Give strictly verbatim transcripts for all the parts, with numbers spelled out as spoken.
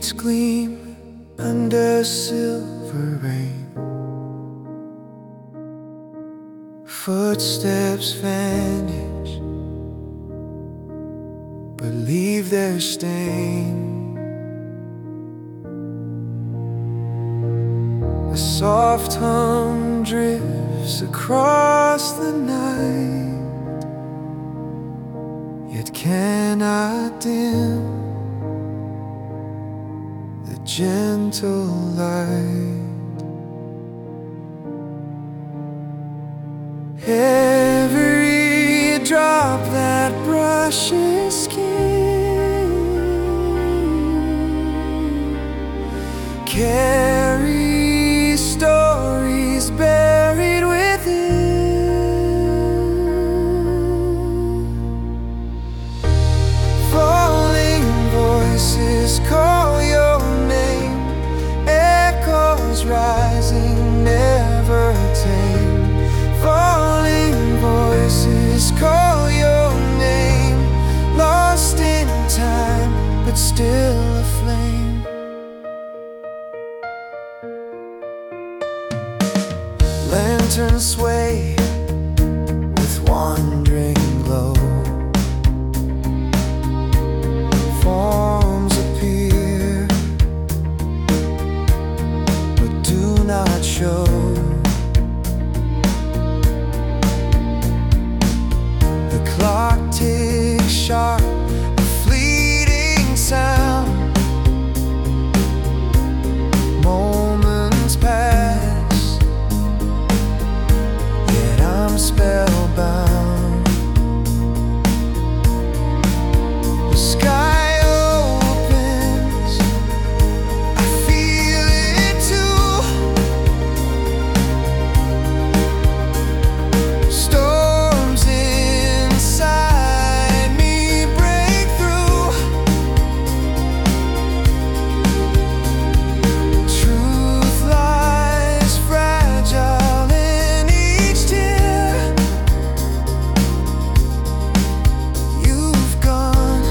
Streets gleam under silver rain. Footsteps vanish, but leave their stain. A soft hum drifts across the night, yet cannot dim the gentle light. Every drop that brushes skin carries stories buried within. Falling voices call your name, echoes rising, never tame. Falling voices call your name, lost in time, but still aflame. Lanterns sway with wandering glow. Forms appear, but do not show. The clock ticks sharp, a fleeting sound. Moments pass, yet I'm spellbound. The sky opens, I feel it too. Storms inside me break through. Truth lies fragile in each tear. You've gone,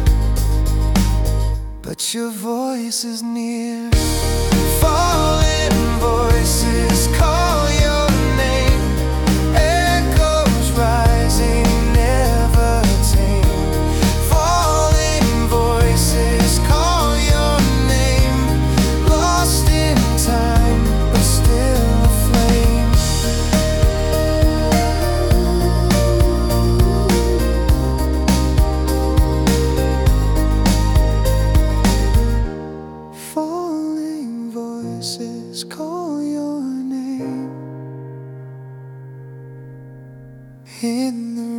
but your voice is near. Fallen voices call your name, echoes rising, never tame. Fallen voices call your name, lost in time, but still aflame. Falling voices call your name in the